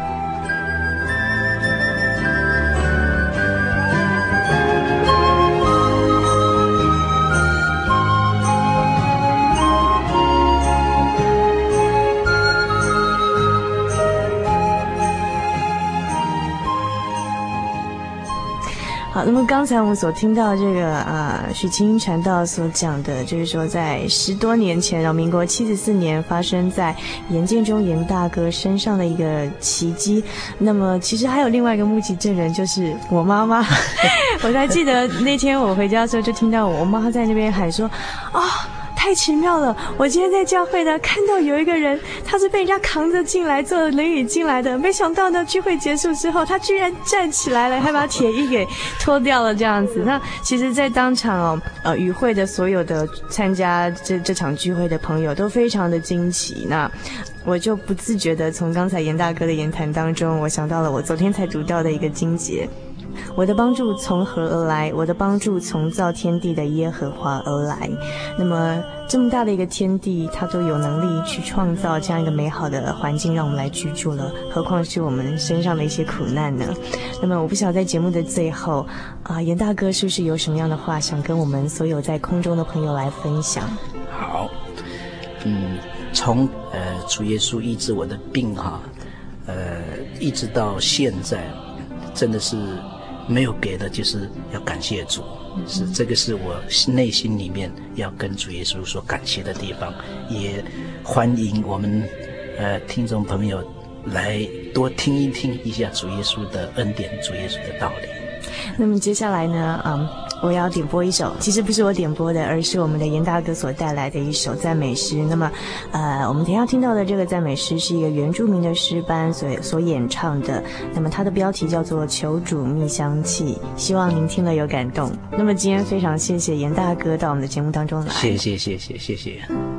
好，那么刚才我们所听到这个呃许清传道所讲的，就是说在十多年前，然后民国七十四年发生在严建中严大哥身上的一个奇迹。那么其实还有另外一个目击证人，就是我妈妈。我还记得那天我回家的时候，就听到我妈在那边喊说：“啊、哦！”太奇妙了！我今天在教会呢，看到有一个人，他是被人家扛着进来，坐轮椅进来的。没想到呢，聚会结束之后，他居然站起来了，还把铁衣给脱掉了，这样子。那其实，在当场哦，呃，与会的所有的参加这这场聚会的朋友都非常的惊奇。那我就不自觉的从刚才严大哥的言谈当中，我想到了我昨天才读到的一个经节。我的帮助从何而来？我的帮助从造天地的耶和华而来。那么这么大的一个天地，他都有能力去创造这样一个美好的环境让我们来居住了，何况是我们身上的一些苦难呢？那么我不晓得在节目的最后啊，严大哥是不是有什么样的话想跟我们所有在空中的朋友来分享？ 好，嗯，从呃主耶稣医治我的病哈、啊，呃一直到现在，真的是没有别的，就是要感谢主，是这个是我内心里面要跟主耶稣说感谢的地方，也欢迎我们呃听众朋友来多听一听一下主耶稣的恩典，主耶稣的道理。 那么接下来呢，嗯，我要点播一首，其实不是我点播的，而是我们的严大哥所带来的一首赞美诗。那么，呃，我们等一下听到的这个赞美诗是一个原住民的诗班所所演唱的。那么它的标题叫做《求主蜜香气》，希望您听了有感动。那么今天非常谢谢严大哥到我们的节目当中来， 谢谢谢谢谢谢。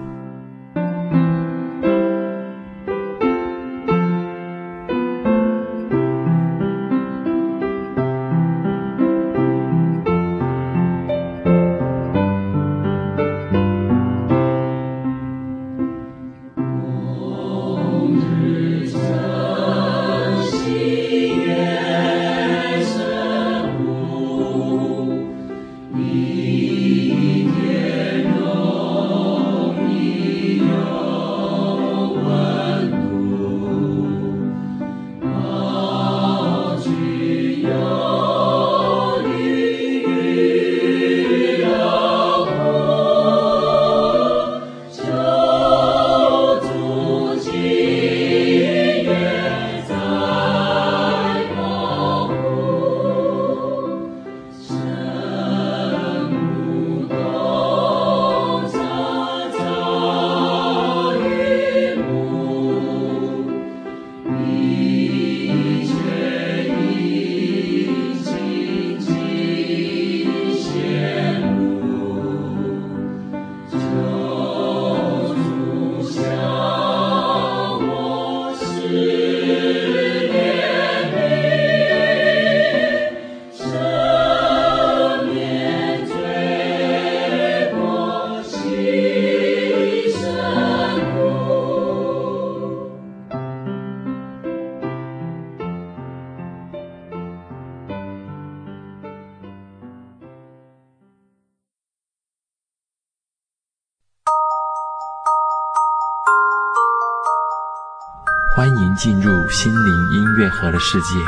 欢迎进入心灵音乐盒的世界。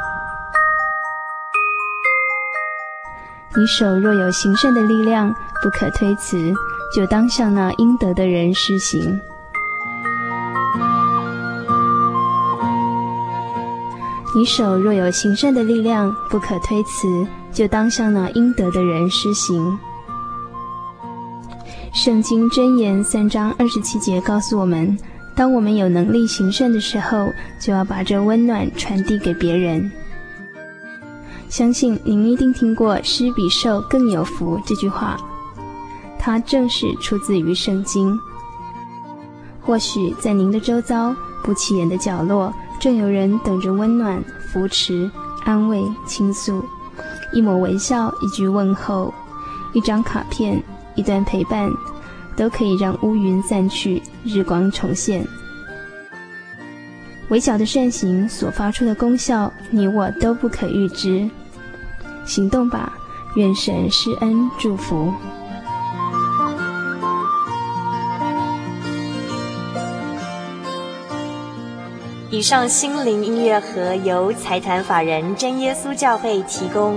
你手若有行善的力量，不可推辞，就当向那应得的人施行。你手若有行善的力量，不可推辞，就当向那应得的人施行。圣经箴言三章二十七节告诉我们，当我们有能力行善的时候，就要把这温暖传递给别人。 相信您一定听过施比受更有福这句话，它正是出自于圣经。或许在您的周遭不起眼的角落，正有人等着温暖、扶持、安慰、倾诉。一抹微笑，一句问候，一张卡片，一段陪伴，都可以让乌云散去，日光重现。微小的善行所发出的功效，你我都不可预知。行动吧，愿神施恩祝福。 以上心灵音乐盒由财团法人真耶稣教会提供。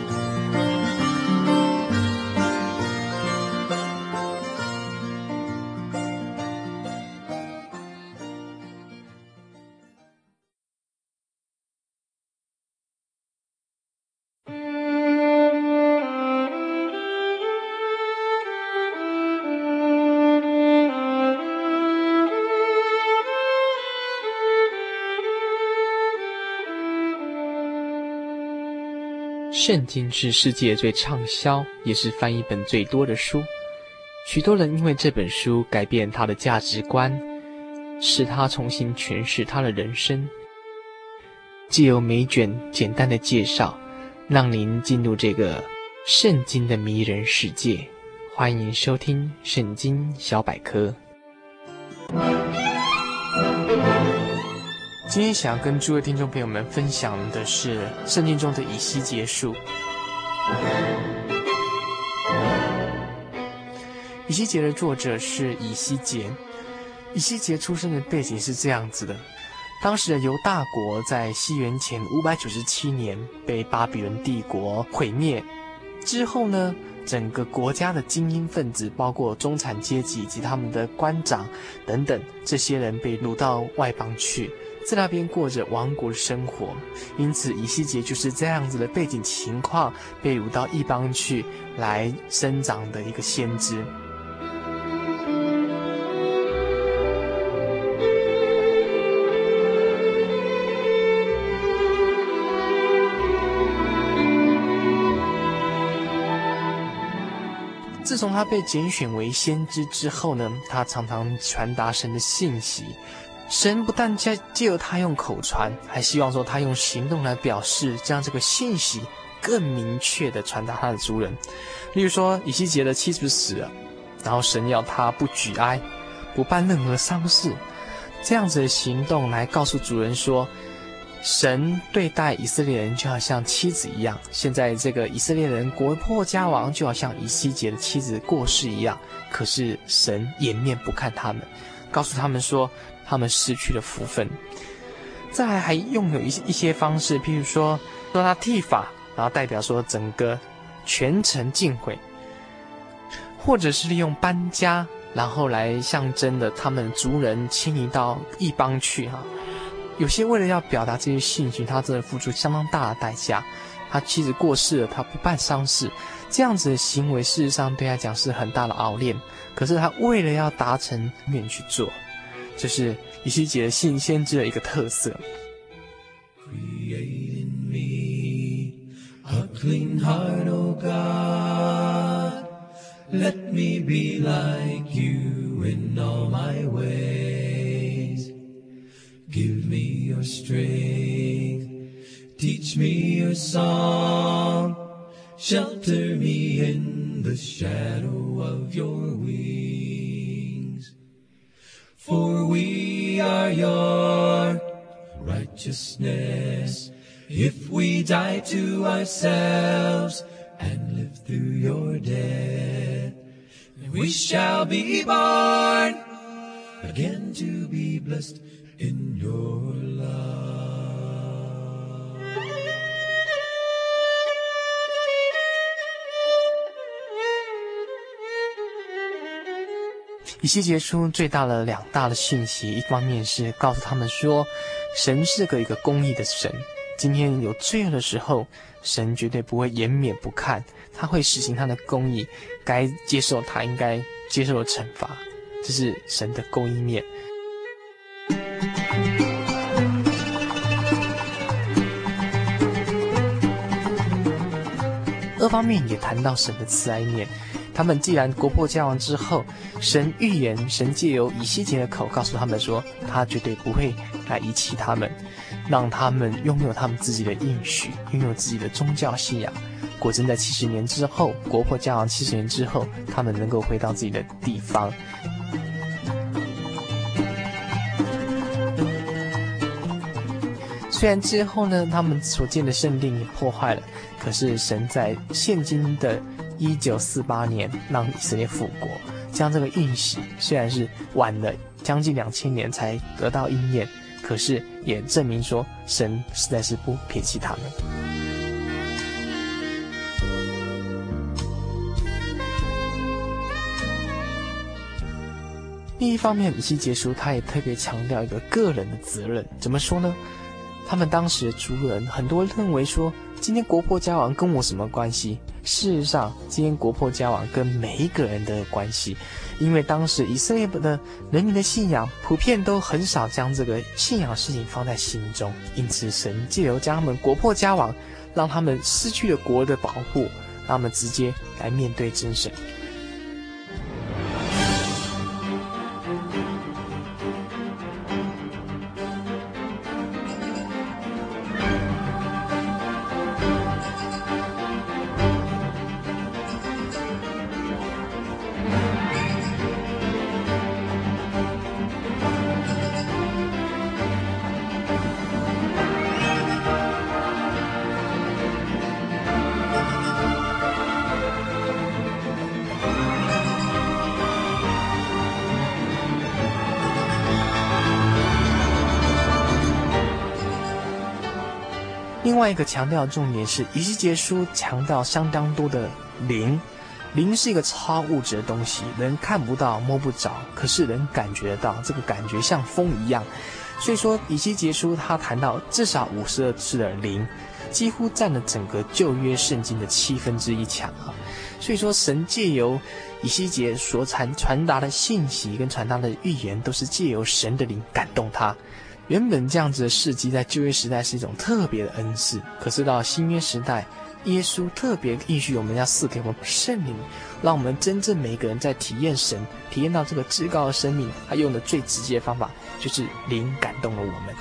圣经是世界最畅销，也是翻译本最多的书。许多人因为这本书改变他的价值观，使他重新诠释他的人生。藉由每卷简单的介绍，让您进入这个圣经的迷人世界。欢迎收听圣经小百科。今天想要跟诸位听众朋友们分享的是圣经中的以西结书。以西结的作者是以西结。以西结出生的背景是这样子的：当时的犹大国在西元前五百九十七年被巴比伦帝国毁灭之后呢，整个国家的精英分子，包括中产阶级以及他们的官长等等，这些人被掳到外邦去，在那边过着亡国的生活。因此以西结就是这样子的背景情况，被掳到异邦去来生长的一个先知。自从他被拣选为先知之后呢，他常常传达神的信息。神不但借由他用口传，还希望说他用行动来表示，将这个信息更明确地传达他的族人。例如说，以西结的妻子死了，然后神要他不举哀，不办任何丧事，这样子的行动来告诉主人说，神对待以色列人就好像妻子一样。现在这个以色列人国破家亡，就好像以西结的妻子过世一样，可是神掩面不看他们，告诉他们说他们失去了福分。再来还用有一些一些方式，譬如说说他剃发，然后代表说整个全城尽毁，或者是利用搬家，然后来象征的他们族人迁移到异邦去哈。有些为了要表达这些信息，他真的付出相当大的代价。他妻子过世了，他不办丧事，这样子的行为事实上对他讲是很大的熬炼，可是他为了要达成愿去做，这是以西结的信先知的一个特色。 Create in me a clean heart, O God. Let me be like you in all my ways. Give me your strength, teach me your song, shelter me in the shadow of your wings. For we are your righteousness, if we die to ourselves and live through your death, we shall be born again to be blessed in your love. 以西结书最大的两大的讯息，一方面是告诉他们说，神是个一个公义的神，今天有罪恶的时候，神绝对不会掩面不看，他会实行他的公义，该接受他应该接受的惩罚，这是神的公义面。 方面也谈到神的慈爱面。他们既然国破家亡之后，神预言，神借由以西结的口告诉他们说，他绝对不会来遗弃他们，让他们拥有他们自己的应许，拥有自己的宗教信仰。果真在七十年之后，国破家亡七十年之后，他们能够回到自己的地方。虽然之后呢，他们所建的圣殿也破坏了，可是神在现今的一九四八年让以色列复国，将这个应许虽然是晚了将近两千年才得到应验，可是也证明说神实在是不撇弃他们。另一方面，以西结书他也特别强调一个个人的责任。怎么说呢？他们当时的族人很多认为说，今天国破家亡跟我什么关系？事实上，今天国破家亡跟每一个人的关系，因为当时以色列的人民的信仰普遍都很少将这个信仰的事情放在心中，因此神借由将他们国破家亡，让他们失去了国的保护，让他们直接来面对真神。另外一个强调的重点是，以西结书强调相当多的灵。灵是一个超物质的东西，人看不到摸不着，可是人感觉得到，这个感觉像风一样。所以说以西结书他谈到至少五十二次的灵，几乎占了整个旧约圣经的七分之一强啊。所以说神借由以西结所传传达的信息跟传达的预言，都是借由神的灵感动他。原本这样子的事迹在旧约时代是一种特别的恩赐，可是到新约时代，耶稣特别应许我们要赐给我们圣灵，让我们真正每个人在体验神，体验到这个至高的生命，他用的最直接的方法就是灵感动了我们。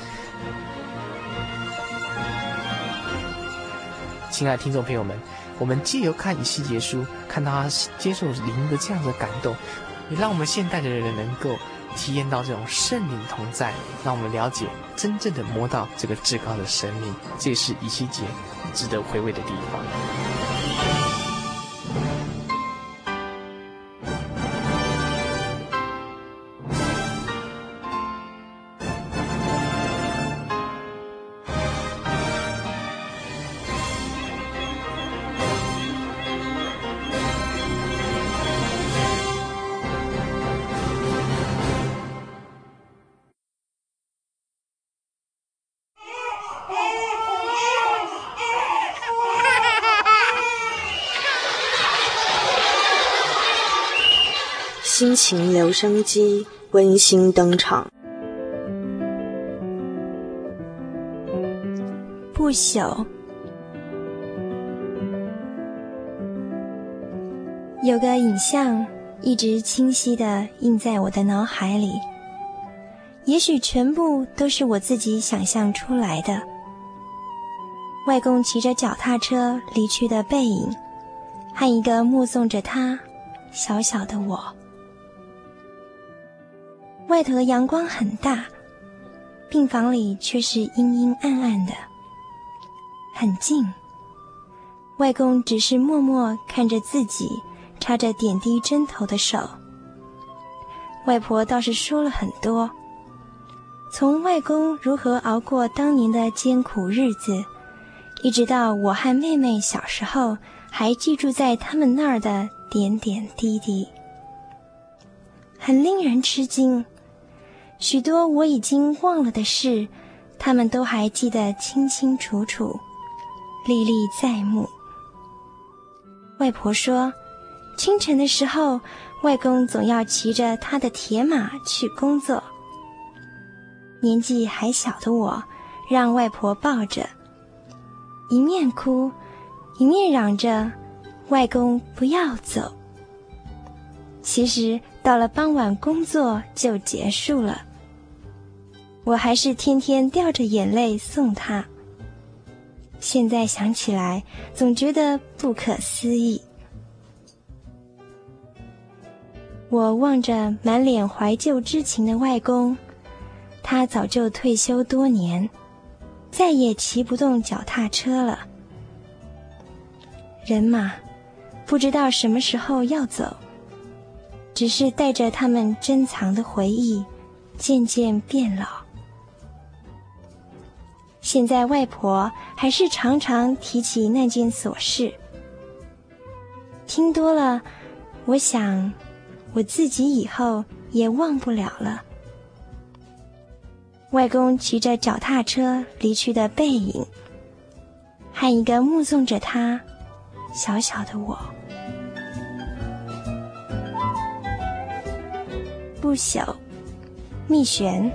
亲爱的听众朋友们，我们借由看以西结书，看到他接受灵的这样的感动，也让我们现代的人能够体验到这种圣灵同在，让我们了解真正的摸到这个至高的生命，这也是以西结值得回味的地方。 心情留声机温馨登场。不朽。有个影像一直清晰地印在我的脑海里，也许全部都是我自己想象出来的。外公骑着脚踏车离去的背影，和一个目送着他小小的我。外头的阳光很大，病房里却是阴阴暗暗的，很静。外公只是默默看着自己插着点滴针头的手。外婆倒是说了很多，从外公如何熬过当年的艰苦日子，一直到我和妹妹小时候还寄住在他们那儿的点点滴滴，很令人吃惊。许多我已经忘了的事，他们都还记得清清楚楚，历历在目。外婆说，清晨的时候，外公总要骑着他的铁马去工作。年纪还小的我，让外婆抱着，一面哭，一面嚷着外公不要走。其实到了傍晚工作就结束了，我还是天天掉着眼泪送他。现在想起来，总觉得不可思议。我望着满脸怀旧之情的外公，他早就退休多年，再也骑不动脚踏车了。人嘛，不知道什么时候要走，只是带着他们珍藏的回忆，渐渐变老。现在外婆还是常常提起那件琐事，听多了，我想我自己以后也忘不了了。外公骑着脚踏车离去的背影，和一个目送着他小小的我。不朽，蜜璇。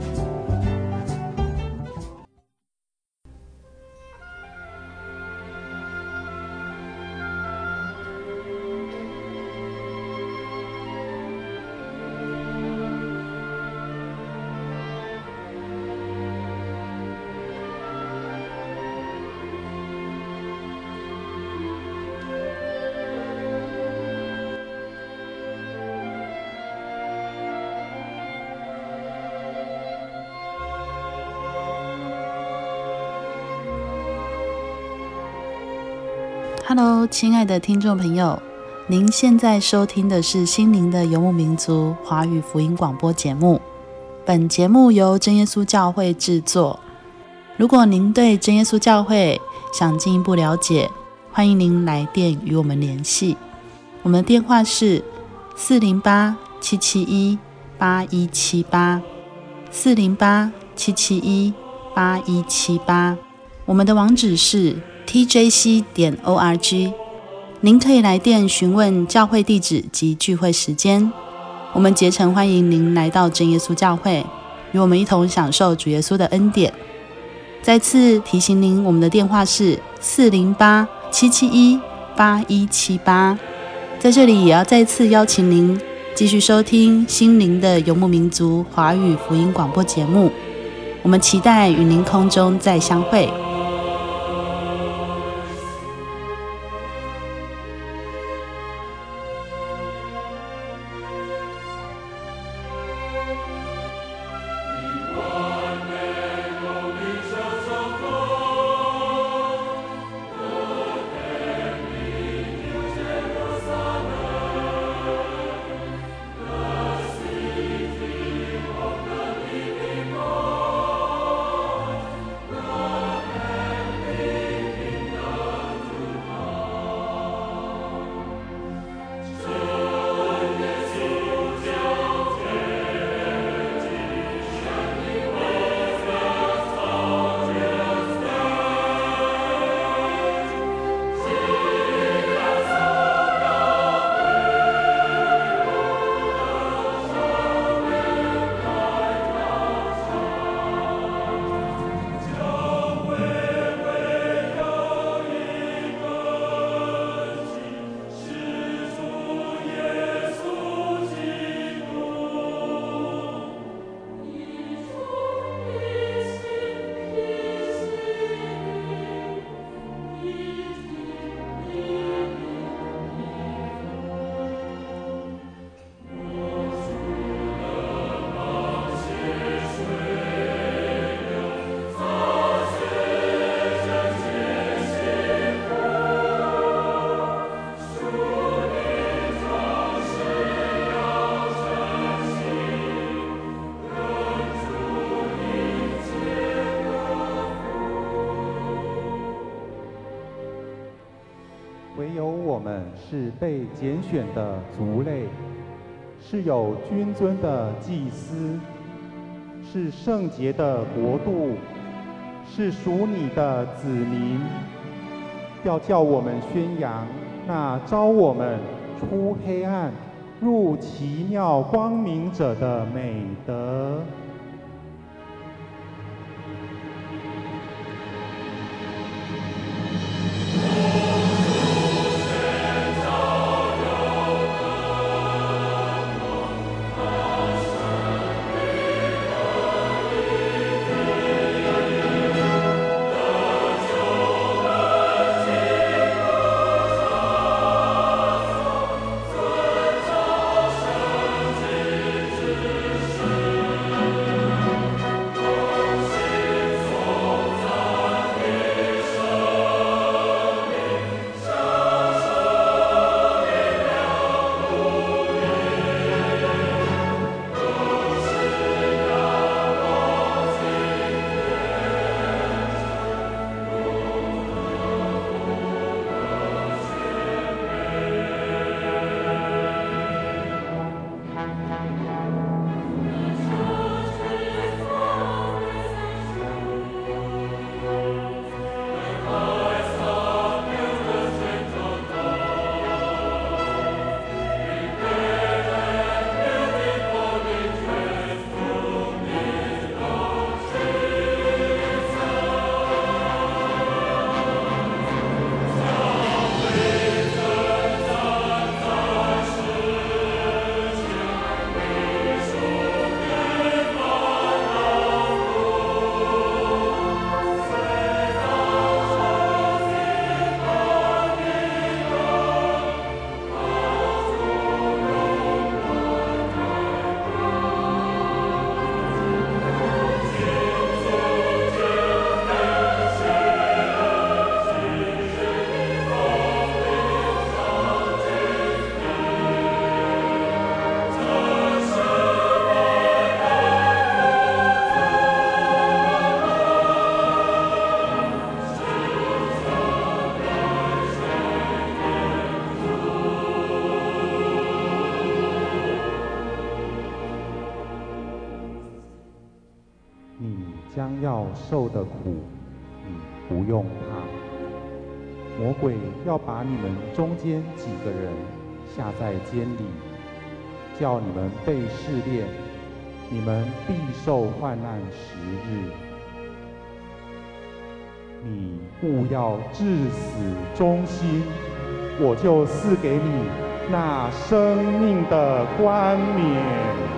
Hello， 亲爱的听众朋友，您现在收听的是心灵的游牧民族华语福音广播节目。本节目由真耶稣教会制作。如果您对真耶稣教会想进一步了解，欢迎您来电与我们联系。我们的电话是四零八七七一八一七八，四零八七七一八一七八。我们的网址是 T J C 点 O R G， 您可以来电询问教会地址及聚会时间。我们竭诚欢迎您来到真耶稣教会，与我们一同享受主耶稣的恩典。再次提醒您，我们的电话是四零八七七一八一七八。在这里也要再次邀请您继续收听心灵的游牧民族华语福音广播节目，我们期待与您空中再相会。 唯有我们是被拣选的族类，是有君尊的祭司，是圣洁的国度，是属你的子民，要叫我们宣扬那召我们出黑暗入奇妙光明者的美德。 Oh 你将要受的苦，你不用怕。魔鬼要把你们中间几个人下在监里，叫你们被试炼，你们必受患难十日。你务要至死忠心，我就赐给你那生命的冠冕。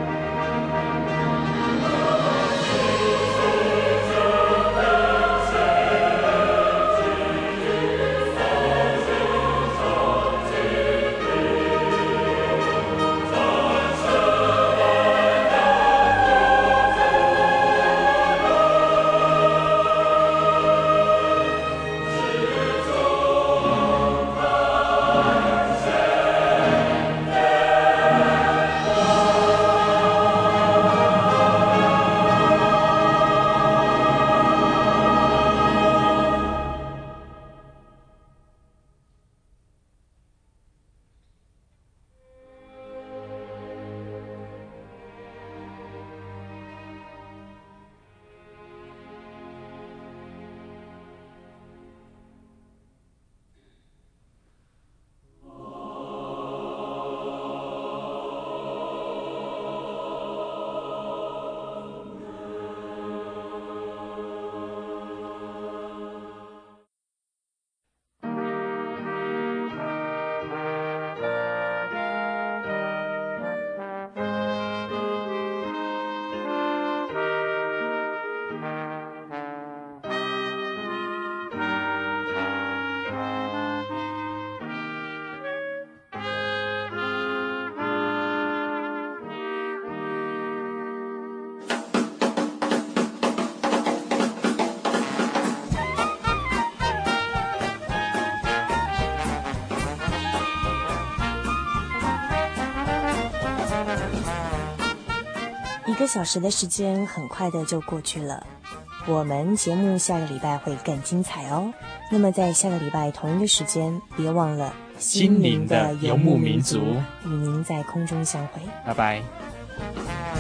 一个小时的时间很快的就过去了，我们节目下个礼拜会更精彩哦。那么在下个礼拜同一个时间，别忘了心灵的游牧民族， 与您在空中相会。 拜拜。